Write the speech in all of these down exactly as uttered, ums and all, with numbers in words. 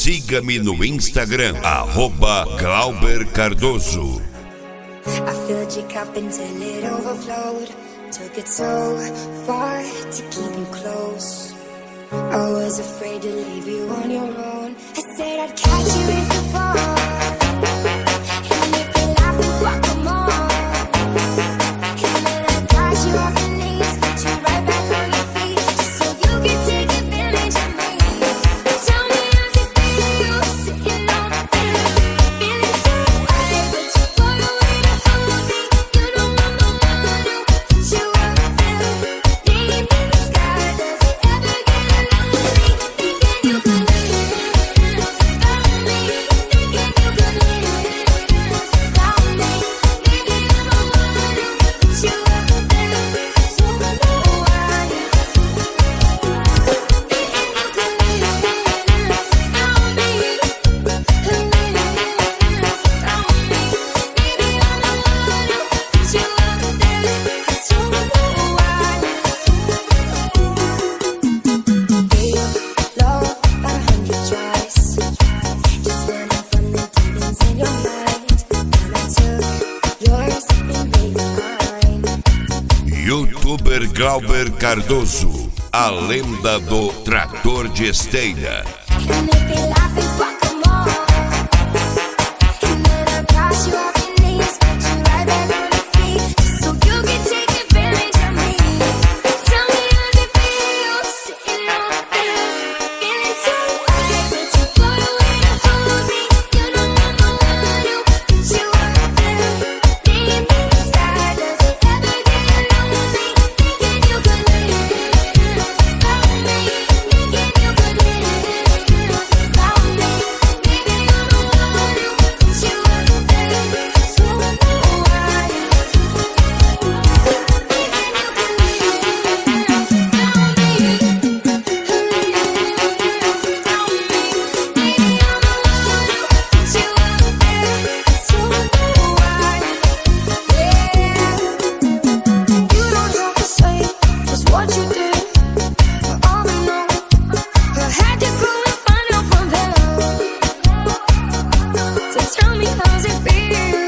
Siga-me no Instagram, arroba Glauber Cardoso. I filled your cup until it overflowed. Took it so far to keep you close. I was afraid to leave you on your own. I said I'd catch you if you fall. And if you laugh and fuck them all. And then I got you off your knees, put you right back on your feet, just so you can take advantage of me. Tell me how you feel, sitting on the bed, feeling so high, but you're far away to hold me. You know I'm the one who put you up there, deep in the sky. Does it ever get lonely? Thinking you could live without me, thinking you could live without me. Maybe I'm the one who put you up there, so I know why. Thinking you could live without me, live without me. Maybe I'm the one who put you up there, so I know why. Gave love a hundred tries, just running from the demons in your mind. And I took yours and made mine. Youtuber Glauber Cardoso, a lenda do trator de esteira. And if they laugh and fuck them all. And then I got you off your knees, put you right back on your feet, just so you can take advantage of me. Tell me how you feel, sitting on the bed, feeling so high, but you're far away to hold me. You know I'm the one who put you up there, deep in the sky. Does it ever get lonely? Thinking you could live without me, thinking you could live without me. Maybe I'm the one who put you up there, so I know why. Thinking you could live without me, live without me. Maybe I'm the one who put you up there, so I know why. Yeah, you don't have to say just what you did. I already know. I had to go and find out from them. So tell me how's it feel?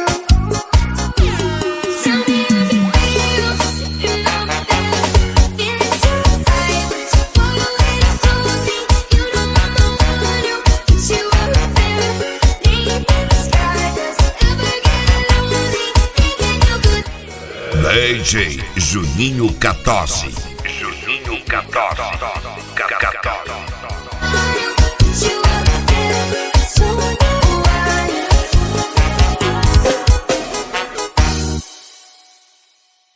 Tell me how's it feel, sitting on the bed, feeling so high, but you're far away to hold me. You know I'm the one who put you up there, deep in the sky. Does it ever get lonely? Thinking you could. D J Juninho Catossi. Juninho Catossi.